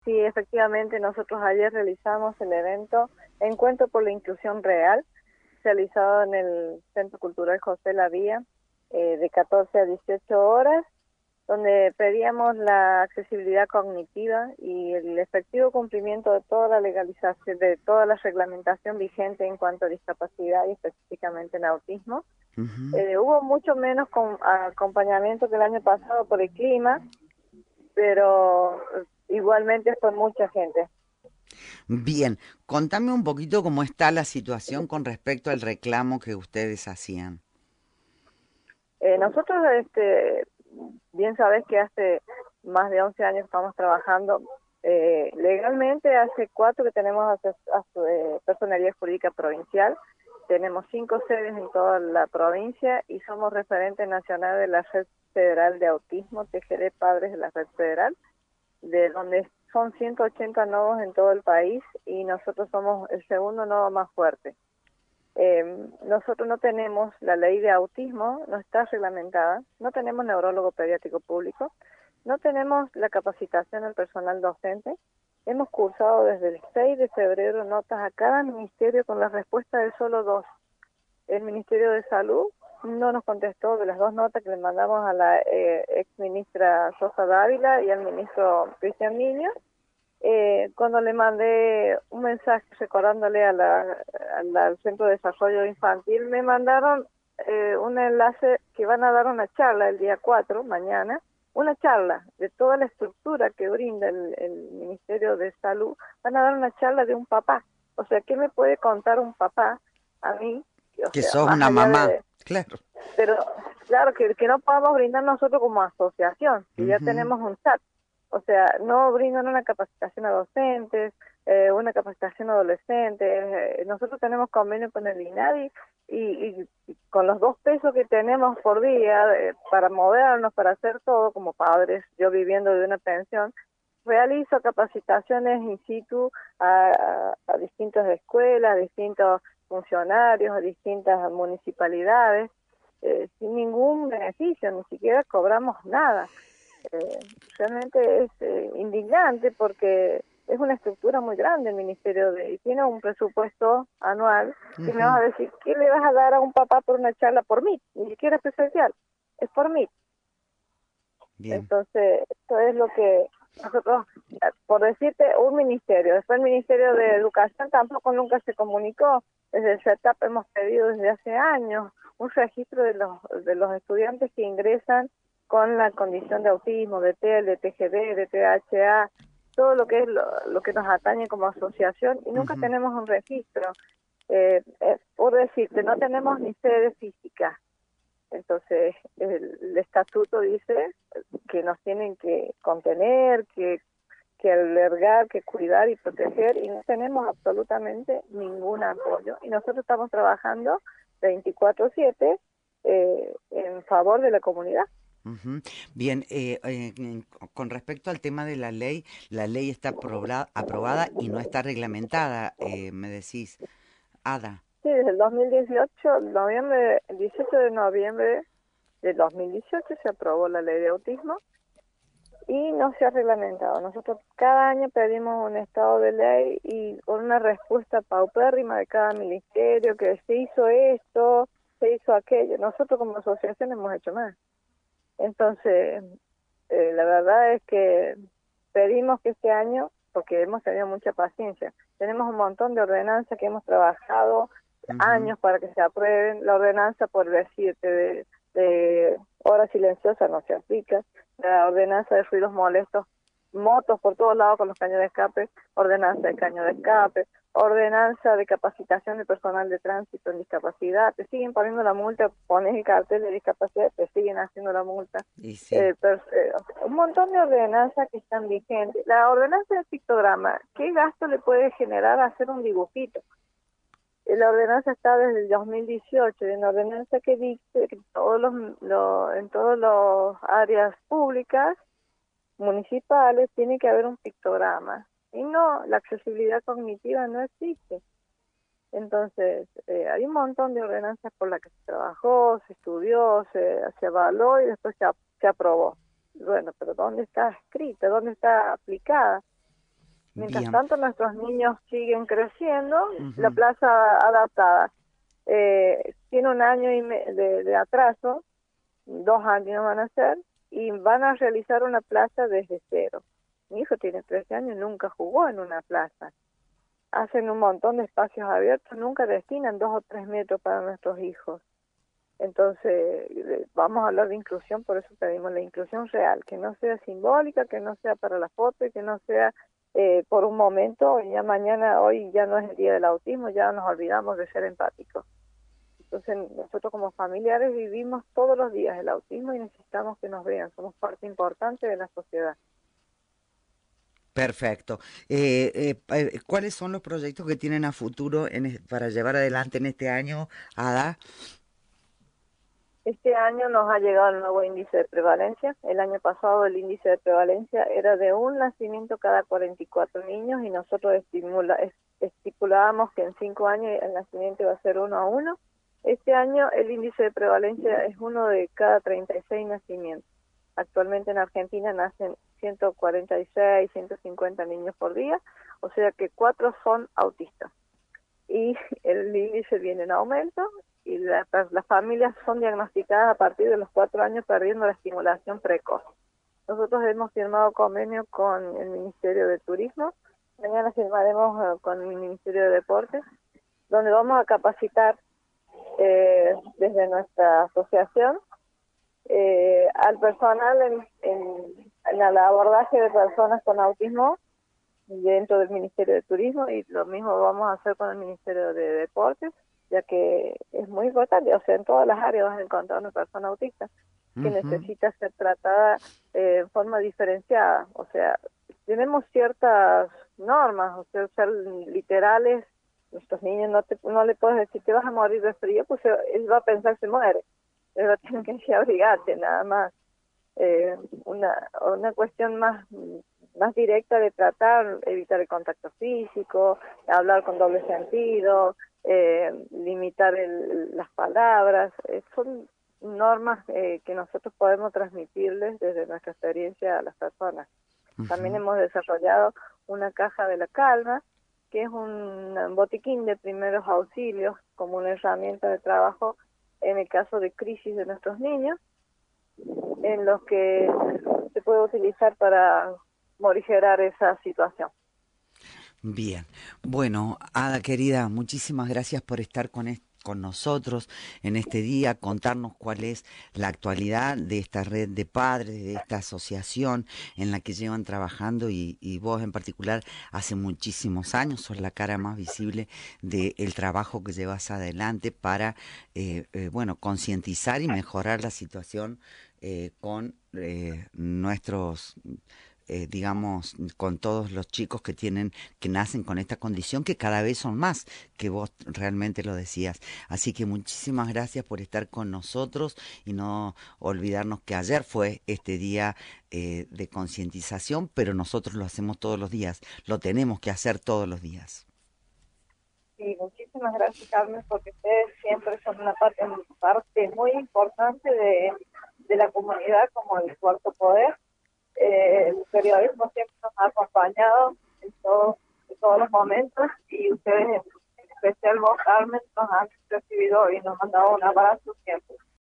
Sí, efectivamente, nosotros ayer realizamos el evento Encuentro por la Inclusión Real, realizado en el Centro Cultural José Lavía, de 14 a 18 horas, donde pedíamos la accesibilidad cognitiva y el efectivo cumplimiento de toda la legalización, de toda la reglamentación vigente en cuanto a discapacidad y específicamente en autismo. Ujú. Hubo mucho menos acompañamiento que el año pasado por el clima, pero igualmente fue mucha gente. Bien, contame un poquito cómo está la situación con respecto al reclamo que ustedes hacían. Nosotros, bien sabes que hace más de 11 años estamos trabajando legalmente, hace 4 que tenemos personería jurídica provincial, tenemos 5 sedes en toda la provincia y somos referente nacional de la Red Federal de Autismo, TGD Padres de la Red Federal, de donde son 180 nodos en todo el país y nosotros somos el segundo nodo más fuerte. Nosotros no tenemos la ley de autismo, no está reglamentada, no tenemos neurólogo pediátrico público, no tenemos la capacitación del personal docente. Hemos cursado desde el 6 de febrero notas a cada ministerio con la respuesta de solo 2. El Ministerio de Salud no nos contestó de las 2 notas que le mandamos a la ex ministra Sosa Dávila y al ministro Cristian Niño. Cuando le mandé un mensaje recordándole al Centro de Desarrollo Infantil, me mandaron un enlace que van a dar una charla el día 4, mañana, una charla de toda la estructura que brinda el Ministerio de Salud, van a dar una charla de un papá. O sea, ¿qué me puede contar un papá a mí? O Que sea, sos más una allá mamá, de... claro. Pero claro, que no podamos brindar nosotros como asociación, que ya Ujú. tenemos un chat. O sea, no brindan una capacitación a docentes, una capacitación a adolescentes. Nosotros tenemos convenio con el INADI y con los 2 pesos que tenemos por día para movernos, para hacer todo como padres, yo viviendo de una pensión, realizo capacitaciones in situ a distintas escuelas, a distintos funcionarios, a distintas municipalidades, sin ningún beneficio, ni siquiera cobramos nada. Realmente es indignante porque es una estructura muy grande el ministerio y tiene un presupuesto anual y me vas Ujú. a decir, ¿qué le vas a dar a un papá por una charla por Meet? Ni siquiera es presencial, es por Meet. Bien. Entonces, esto es lo que nosotros, por decirte, un ministerio, después el Ministerio de Educación tampoco nunca se comunicó, desde el CETAP hemos pedido desde hace años un registro de los estudiantes que ingresan con la condición de autismo, de TEL, de TGD, de THA, todo lo que es lo que nos atañe como asociación y nunca Ujú. tenemos un registro. Por decirte, no tenemos ni sede física. Entonces, el estatuto dice que nos tienen que contener, que albergar, que cuidar y proteger, y no tenemos absolutamente ningún apoyo. Y nosotros estamos trabajando 24/7 en favor de la comunidad. Ujú. Bien, con respecto al tema de la ley está aprobada y no está reglamentada, me decís, Ada. Sí, desde el 2018, el 18 de noviembre del 2018 se aprobó la ley de autismo y no se ha reglamentado. Nosotros cada año pedimos un estado de ley y con una respuesta paupérrima de cada ministerio que se hizo esto, se hizo aquello. Nosotros como asociación hemos hecho más. Entonces, la verdad es que pedimos que este año, porque hemos tenido mucha paciencia, tenemos un montón de ordenanzas que hemos trabajado Ujú. años para que se aprueben. La ordenanza, por decirte, de hora silenciosa no se aplica, la ordenanza de ruidos molestos, motos por todos lados con los caños de escape, ordenanza de caño de escape, ordenanza de capacitación de personal de tránsito en discapacidad, te siguen poniendo la multa, pones el cartel de discapacidad, te siguen haciendo la multa. Y sí. Un montón de ordenanzas que están vigentes. La ordenanza del pictograma, ¿qué gasto le puede generar hacer un dibujito? La ordenanza está desde el 2018, y una ordenanza que dice que en todas las áreas públicas, municipales, tiene que haber un pictograma. Y no, la accesibilidad cognitiva no existe. Entonces, hay un montón de ordenanzas por las que se trabajó, se estudió, se evaluó y después se aprobó. Bueno, pero ¿dónde está escrita? ¿Dónde está aplicada? Mientras Bien. tanto, nuestros niños siguen creciendo, la Ujú. plaza adaptada tiene un año de atraso, 2 años van a ser, y van a realizar una plaza desde cero. Mi hijo tiene 13 años, nunca jugó en una plaza. Hacen un montón de espacios abiertos, nunca destinan 2 o 3 metros para nuestros hijos. Entonces, vamos a hablar de inclusión, por eso pedimos la inclusión real, que no sea simbólica, que no sea para la foto y que no sea por un momento, y ya mañana, hoy ya no es el día del autismo, ya nos olvidamos de ser empáticos. Entonces, nosotros como familiares vivimos todos los días el autismo y necesitamos que nos vean, somos parte importante de la sociedad. Perfecto. ¿Cuáles son los proyectos que tienen a futuro para llevar adelante en este año, Ada? Este año nos ha llegado el nuevo índice de prevalencia. El año pasado el índice de prevalencia era de un nacimiento cada 44 niños y nosotros estipulábamos que en 5 años el nacimiento iba a ser 1 a 1. Este año el índice de prevalencia es 1 de cada 36 nacimientos. Actualmente en Argentina nacen 146, 150 niños por día, o sea que 4 son autistas. Y el índice viene en aumento y las familias son diagnosticadas a partir de los 4 años perdiendo la estimulación precoz. Nosotros hemos firmado convenio con el Ministerio de Turismo, mañana firmaremos con el Ministerio de Deportes, donde vamos a capacitar desde nuestra asociación al personal en el abordaje de personas con autismo dentro del Ministerio de Turismo, y lo mismo vamos a hacer con el Ministerio de Deportes, ya que es muy importante, o sea, en todas las áreas vas a encontrar una persona autista que Ujú. necesita ser tratada en forma diferenciada, o sea, tenemos ciertas normas, o sea, ser literales, nuestros niños no le puedes decir te vas a morir de frío, pues él va a pensar que se muere, él va a tener que decir abrigate, nada más. Una cuestión más directa de tratar, evitar el contacto físico, hablar con doble sentido, limitar las palabras, son normas que nosotros podemos transmitirles desde nuestra experiencia a las personas. También Ujú. hemos desarrollado una caja de la calma, que es un botiquín de primeros auxilios como una herramienta de trabajo en el caso de crisis de nuestros niños, en los que se puede utilizar para morigerar esa situación. Bien, bueno, Ada querida, muchísimas gracias por estar con nosotros en este día, contarnos cuál es la actualidad de esta red de padres, de esta asociación en la que llevan trabajando y vos en particular hace muchísimos años sos la cara más visible del trabajo que llevas adelante para, bueno, concientizar y mejorar la situación con nuestros digamos, con todos los chicos que nacen con esta condición, que cada vez son más, que vos realmente lo decías. Así que muchísimas gracias por estar con nosotros y no olvidarnos que ayer fue este día de concientización, pero nosotros lo hacemos todos los días, lo tenemos que hacer todos los días. Y muchísimas gracias, Carmen, porque ustedes siempre son una parte muy importante de la comunidad como el cuarto poder. El periodismo siempre nos ha acompañado en todos los momentos, y ustedes, en especial vos, Carmen, nos han recibido y nos han dado un abrazo siempre.